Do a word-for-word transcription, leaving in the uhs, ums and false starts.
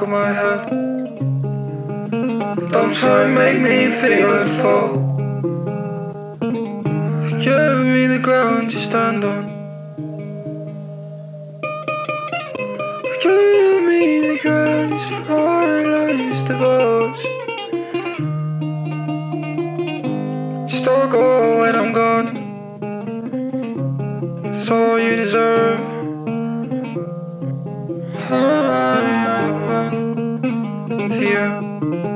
of my head. Don't try and make me feel at fault. Give me the ground to stand on. Give me the grace for our lives divorced. Struggle when I'm gone. That's all you deserve. I run to you.